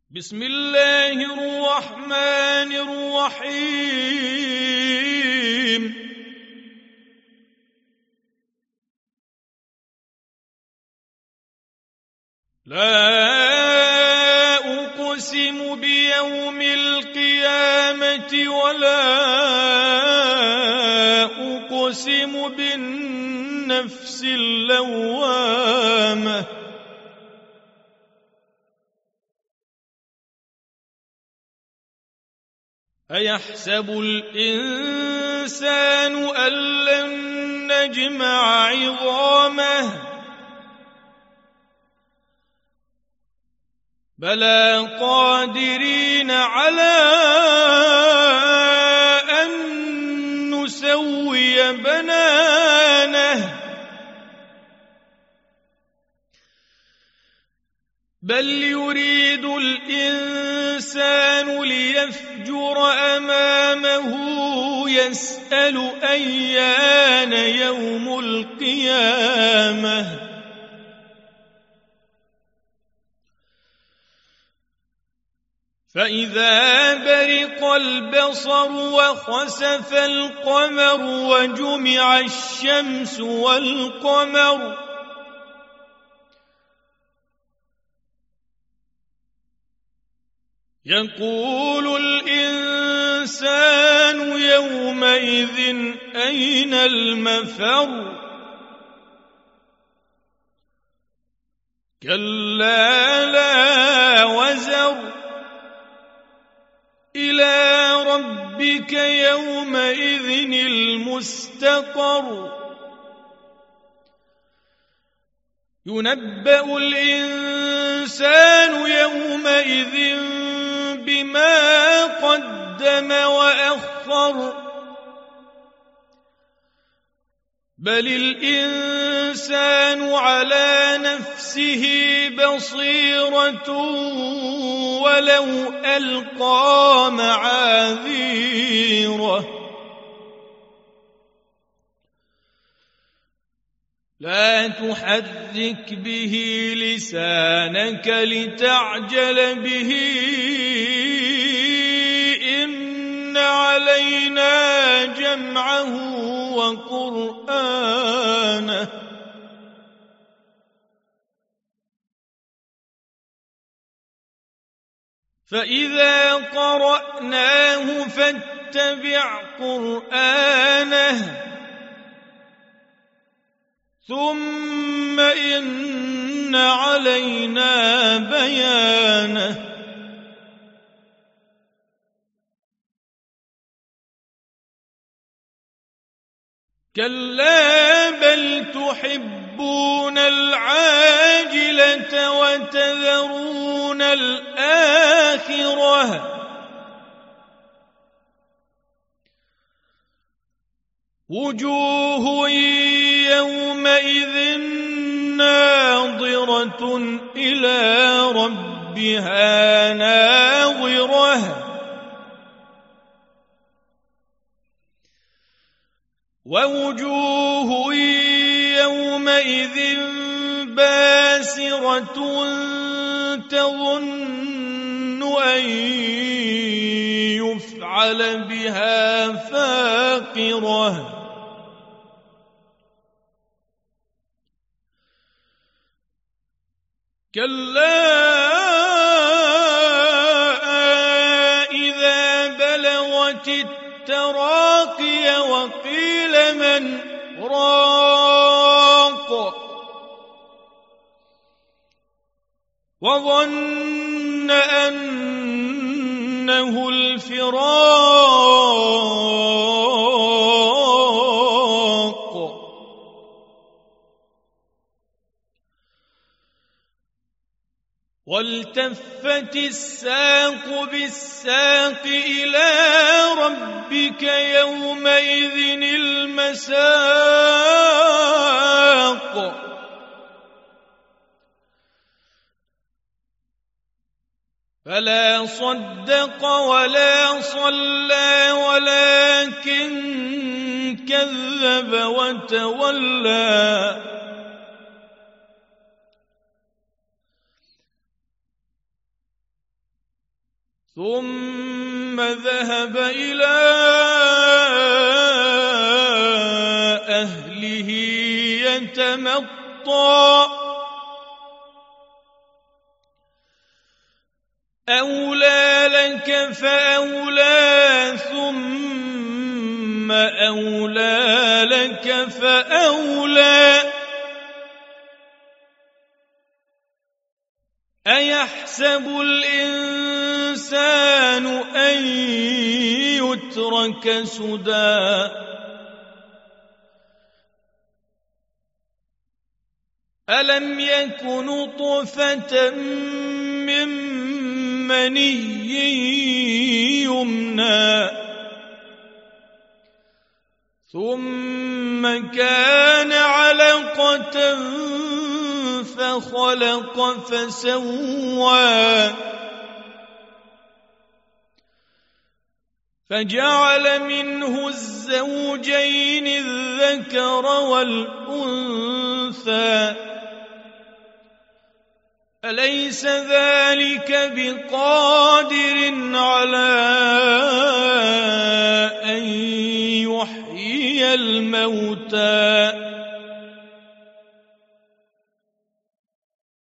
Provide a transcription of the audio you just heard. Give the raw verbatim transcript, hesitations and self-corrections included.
بسم الله الرحمن الرحيم لا أقسم بيوم القيامة ولا أقسم بالنفس اللوامة أيحسب الإنسان أن لن نجمع عظامه بلى قادرين على أن نسوي بنانه بل يريد الإنسان ليفجر أمامه يسأل أيان يوم القيامة فإذا برق البصر وخسف القمر وجمع الشمس والقمر يقول الإنسان يومئذ أين المفر كلا لا وزر إلى ربك يومئذ المستقر ينبأ الإنسان يومئذ بما قدم وأخر بل الإنسان على نفسه بصيرة ولو ألقى معاذيره لا تحرك به لسانك لتعجل به إن علينا جمعه وقرآنه فإذا قرأناه فاتبع قرآنه ثم إن علينا بيانه كلا بل تحبون العاجلة وتذرون الآخرة وجوه يومئذ ناظرة إلى ربها ناظرة ووجوه يومئذ باسرة تظن أن يفعل بها فاقرة كلا إذا بلغت التراقي وقيل من راق وظن أنه الفراق والتفت الساق بالساق إلى ربك يومئذ المساق فلا صدق ولا صلى ولكن كذب وتولى ثم ذهب إلى أهله يتمطى أولى لك فأولى ثم أولى لك فأولى أيحسب الإنسان أن يترك سدى ألم يك نطفة من مني يمنى ثم كان علقة فخلق فسوى فجعل منه الزوجين الذكر والأنثى أليس ذلك بقادر على أن يحيي الموتى